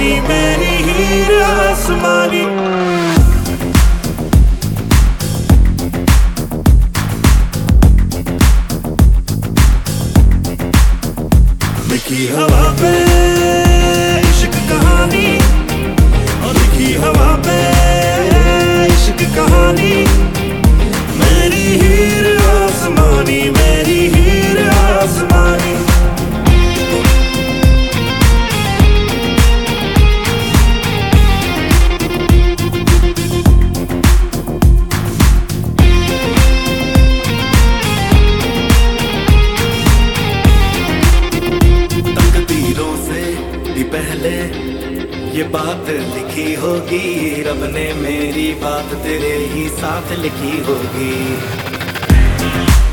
आसमानी मेरी हीर आसमानी। लिखी हवा पे इश्क कहानी, और लिखी हवा पे इश्क कहानी। मेरी हीर आसमानी मेरी हीर आसमानी। तकदीरों से भी पहले ये बात लिखी होगी, रब ने मेरी बात तेरे ही साथ लिखी होगी।